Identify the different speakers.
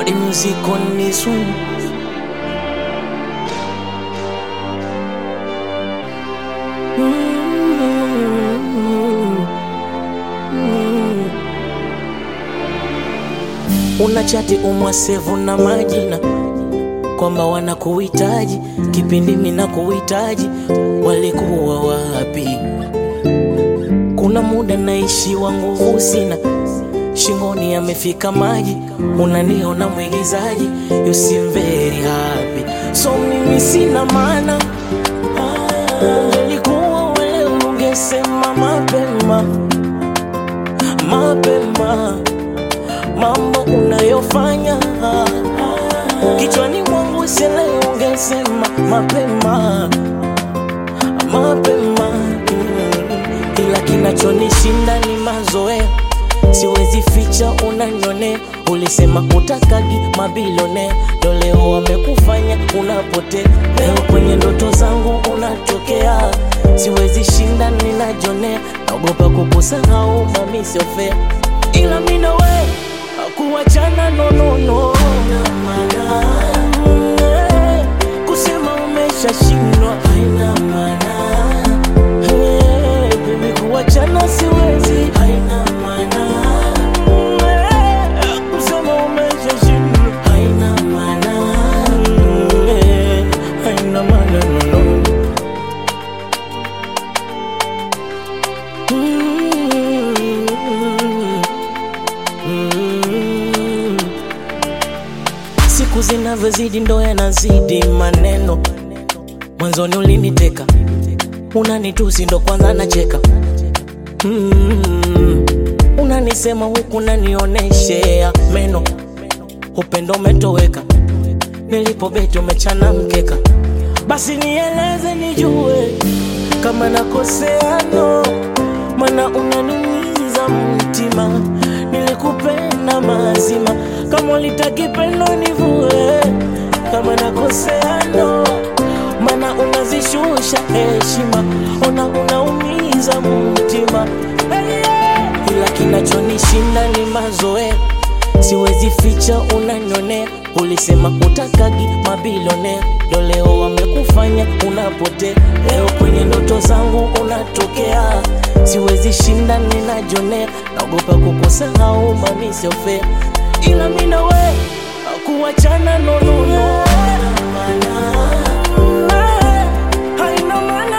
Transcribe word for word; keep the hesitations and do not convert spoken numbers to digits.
Speaker 1: Body music on this one. Unachati umwasevu na majina kwamba wanakuhitaji kipindi mimi nakuhitaji, walikuwa wapi? Kuna muda naishi wa nguvu sina, shingoni yamefika maji, unaniona mwigizaji, you seem very happy, so mimi sina maana. Ungelikuwa wewe ungesema mapema mapema mambo unayofanya kichwani mwangu, sile ungesema mapema mapema. Ila kinachonishinda ni mazoea, siwezi ficha unanyone. Ulisema utakagi mabilione, ndo leo wamekufanya unapotea. Leo kwenye ndoto zangu unatokea, siwezi shinda ninajone. Naogopa kukusahau mami, sio fair, ila mimi na wewe kuachana no no no. Kusema umeshashindwa haina maana. Hey, baby, kuachana siwezi, haina maana. Hey, kusema umeshashindwa haina maana. Hey, haina maana no no. Siku zinavyozidi ndo yanazidi maneno. Mwanzoni uliniteka, unanitusi ndo kwanza nacheka. mm. Unanisema huku unanioneshea meno, upendo umetoweka, nilipobeti umechana mkeka. Basi nieleze nijue kama nakosea no, mana unaniumiza mtima. Nilikupenda mazima, kama ulitaki pendo nivue. Kama nakosea no, mana unazishusha heshima. Ona unaumiza mtima, hey, yeah. Ila kinachonishinda ni mazoea, siwezi ficha unanyone. Ulisema utakagi mabilione, ndo leo wamekufanya unapotea. Leo kwenye ndoto zangu unatokea, siwezi shinda ninajone. Naogopa kukusahau mami, sio fair, ila mimi na wewe kuachana no no no. Haina maana